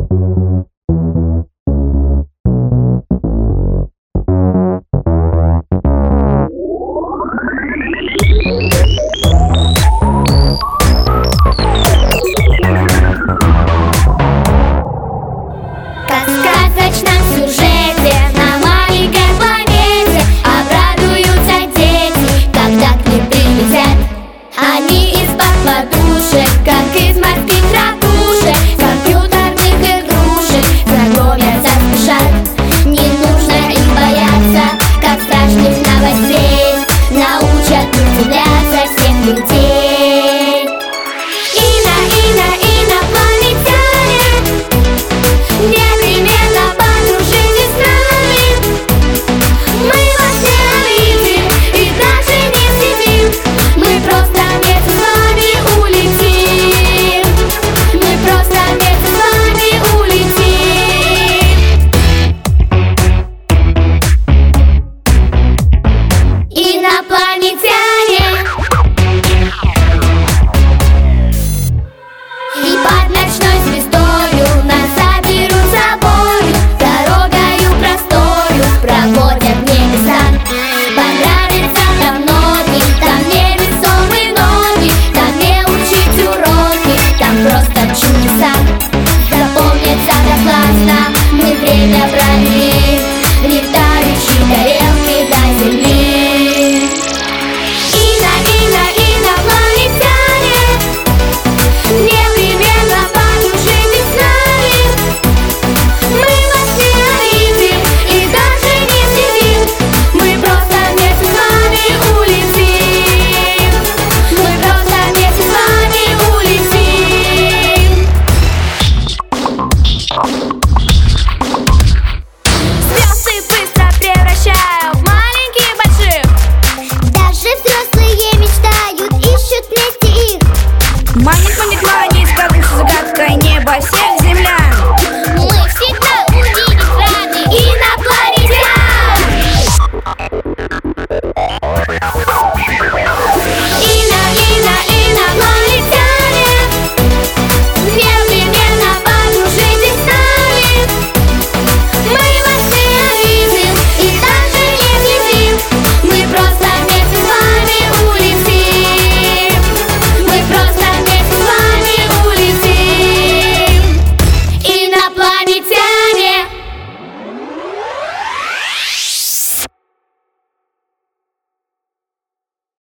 Как в сказочном сюжете на маленькой планете обрадуются дети, когда к ним прилетят. Они из-под подушек, как из морских ракушек, компьютерных игрушек знакомятся, спешат. Не нужно их бояться, как страшных новостей, научат удивляться всех людей. Инопланетяне, непременно подружитесь с нами. Мы вас не видим и даже не сидим. Мы просто вместе с вами улетим. Мы просто вместе с вами улетим. Инопланетяне. И под ночной звездою нас заберут с собою, дорогою простою проводят в небеса. Понравится там ноги, там невесомые ноги, там не учить уроки, там просто чудеса. Запомнится так классно, мы время провели в летающей тарелке до земли. Инопланетяне, непременно подружитесь с нами. Мы вас не видим и даже не сидим. Мы просто вместе с вами улетим. Мы просто вместе с вами улетим.